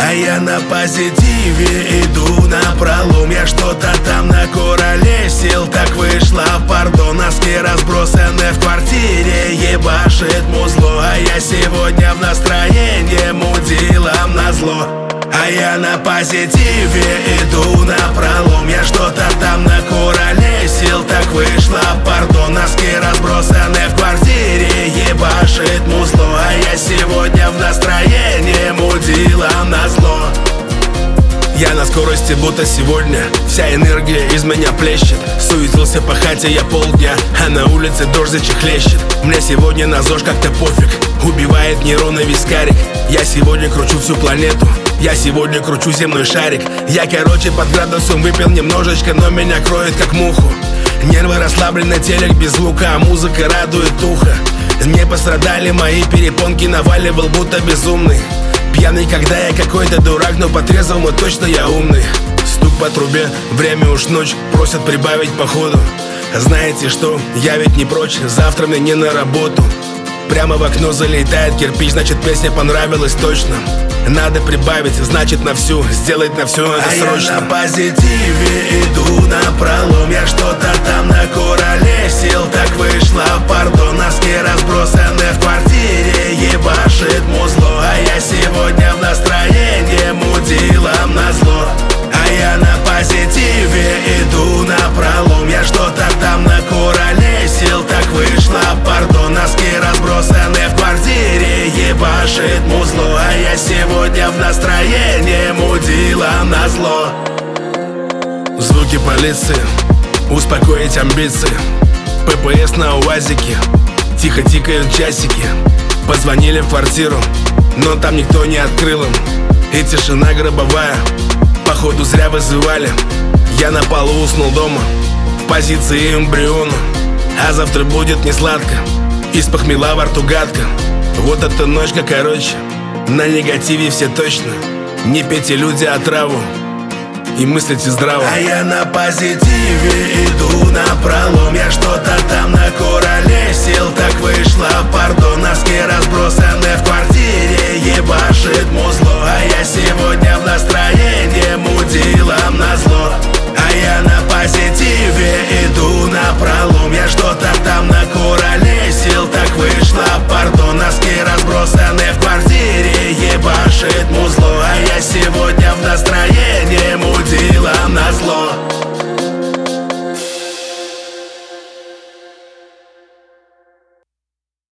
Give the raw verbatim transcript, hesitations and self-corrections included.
А я на позитиве иду на пролом. Я что-то там накуролесил, так вышло, пардон. Носки разбросаны в квартире, ебашит музло. А я сегодня в настроении мудилом назло. А я на позитиве иду на пролом. Я что-то там накуролесил, так вышло, пардон. Носки разбросаны в квартире, ебашит музло. А я сегодня в настроении мудилом назло. Я на скорости, будто сегодня вся энергия из меня плещет. Суетился по хате я полдня, а на улице дождь зачехлещет. Мне сегодня на ЗОЖ как-то пофиг, убивает нейроны вискарик. Я сегодня кручу всю планету, я сегодня кручу земной шарик. Я, короче, под градусом выпил немножечко, но меня кроет как муху. Нервы расслаблены, телек без звука, а музыка радует ухо. Не пострадали мои перепонки, наваливал будто безумный. Пьяный, когда я какой-то дурак, но по трезвому точно я умный. Стук по трубе, время уж ночь, просят прибавить походу. Знаете что, я ведь не прочь, завтра мне не на работу. Прямо в окно залетает кирпич, значит песня понравилась точно. Надо прибавить, значит на всю, сделать на все это срочно. А я на позитиве иду на пролом. Я что-то там накуролесил, так вышло, пардон. Носки разбросаны в квартире, ебашит музло. А я сегодня в настроении мудилом назло. А я на позитиве иду на пролом. Я что-то там накуролесил, так вышло, пардон. Носки разбросаны в квартире, ебашит музло. А я сегодня в настроении мудилом назло. Звуки полиции, успокоить амбиции. ППС на УАЗике, тихо тикают часики. Позвонили в квартиру, но там никто не открыл им. И тишина гробовая, походу зря вызывали. Я на полу уснул дома, в позиции эмбриона. А завтра будет не сладко, из похмела во рту гадко. Вот эта ночка, короче, на негативе все точно. Не пейте, люди, отраву, и мыслите здраво. А я на позитиве иду на пролом. Я что-то там накуролесил,